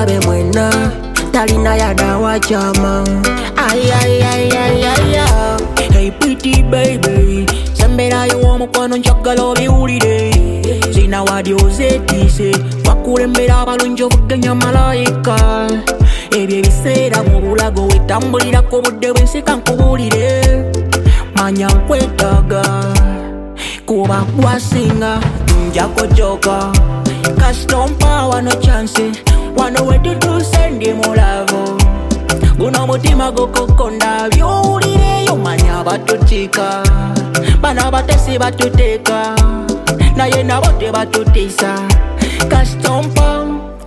Mugabe mwena talina yada wachama. Ay ay ay ay ay ay. Hey pretty baby, sembera yo mukwano njagala obiwulire. Zina wadi ozetise wakulembera abalungi ovuganya malayika. Ebyo ebiseera mu bulago wetambulirako budde bwenseka nkubuulire. Manya nkwetaaga kuba bwasinga njako joka. Custom power no chance wano wetutuuse ndi mulavo. Guno mutima gukukonda byowulireyo manya batutika. Bana batesi batuteeka naye nabo tebatutiisa. Custom power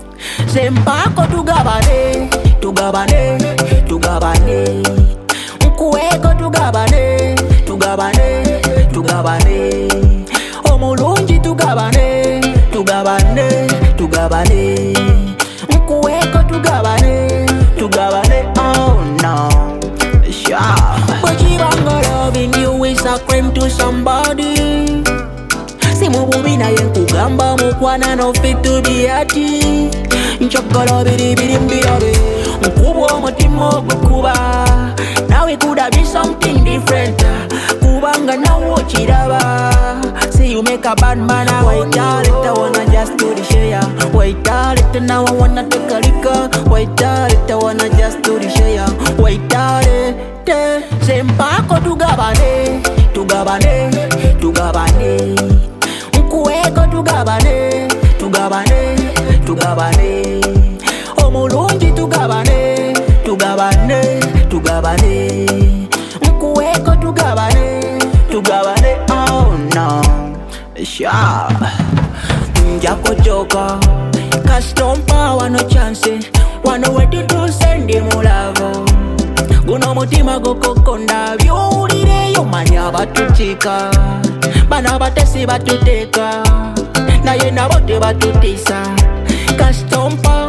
zempako tugabane tugabane tugabane. Nkuweko tugabane tugabane tugabane. Omulungi tugabane tugabane tugabane. Nkuweko tugabane tugabane. Oh no, sure. But chibanga loving you is a crime to somebody. Simububi naye nkugamba mukwana no fit to be ati. Njagala biribiri mbirabe nkubwa omutima ogukuba. Now it coulda be something different kubanga nawe okiraba. See you make a bad man a white it I wanna just do the share. White it now I wanna take a liquor. White it I wanna just do the share. White it sempako tugabane tugabane tugabane. Nkuweko tugabane tugabane tugabane. Omulungi tugabane tugabane tugabane. Nkuweko tugabane tugabane. Oh no, sure. Njako joka. Custom power no chance wano wetutuuse ndi mulavo. Guno mutima gukukonda byowulireyo manya batutika. Bana batesi batuteeka naye nabo tebatutiisa. Custom power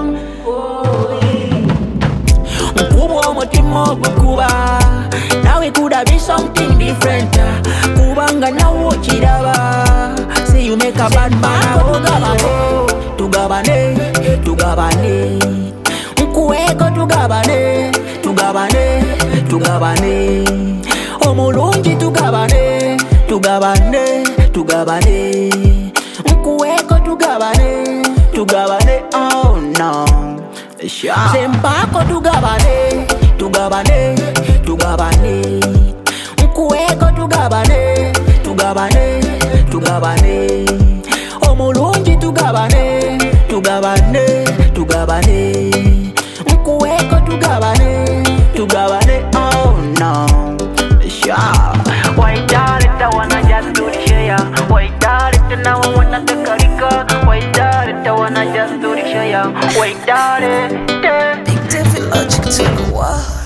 nkubwa omutima ogukuba. Now it coulda be something different kubanga nawe okiraba. See you make a bad man tugabane tugabane. Nkuweko tugabane tugabane tugabane. Omulungi tugabane tugabane tugabane. Nkuweko tugabane tugabane. Oh no, sure. Sempako tugabane tugabane tugabane. Nkuweko tugabane tugabane tugabane. Omulungi tugabane tugabane tugabane. Nkuweko tugabane tugabane. Oh no, sure. White it I wanna just do the share. White it now I wanna take a liquor. White it I wanna just do the share. White it. Big David Logic to the wall.